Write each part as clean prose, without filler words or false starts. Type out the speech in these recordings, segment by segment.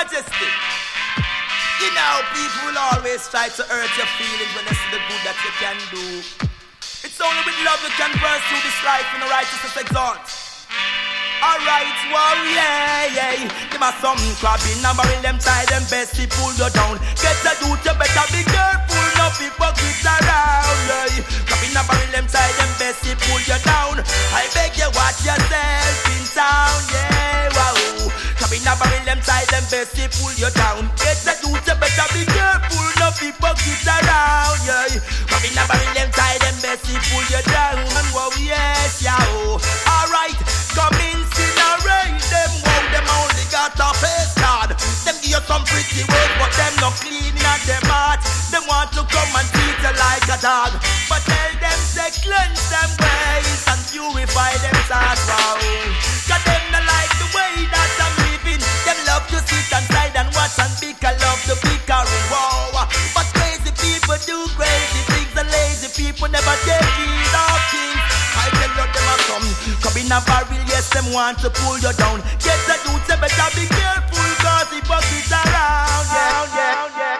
Majesty. You know, people will always try to hurt your feelings when they see the good that you can do. It's only with love you can pursue this life in the righteousness exalt. Alright, well, yeah. Them are some crabbing, numbering them tie them best, they pull you down. Get a dude, you better be careful, no people quit around, yeah. Crabbing, numbering them tie them best, they pull you down. I beg you watch yourself in town, yeah, wow. Crabbing, numbering them tie them best, they pull you down. Get a dude, you better be careful, no people quit around, yeah. Crabbing, numbering them tie them best, they pull you down. And wow, yes, yeah, oh. Alright, come in. Them wow, them only got a face card. Them give you some pretty words, but them not clean at them heart. Them want to come and treat you like a dog, but tell them to cleanse them ways and purify them thoughts. Wow, cause them not like the way that I'm living. Them love to sit inside and watch and bicker, love to bicker. Wow, but crazy people do crazy things, and lazy people never take heed of things. I tell you them are come in a barrel, yes, them want to pull you down. Get the dudes, you better be careful, cause the buckets around, yeah.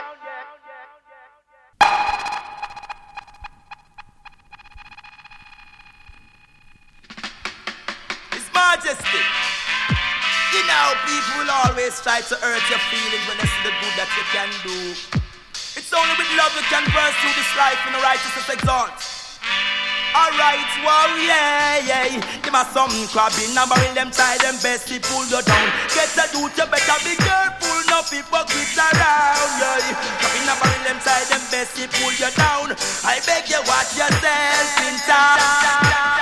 His Majesty. You know, people will always try to hurt your feelings when they see the good that you can do. It's only with love you can pursue this life in the righteousness exalt. Alright, well, yeah. Them are some crabbing, numbering them tie them best, they pull you down. Get a dude, you better be careful, no people quit around, yeah. Crabbing, numbering them tie them best, they pull you down. I beg you watch yourself in town.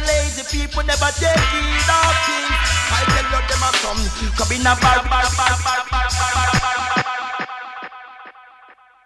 People never take it off things. I tell you them are some. Come in a bar.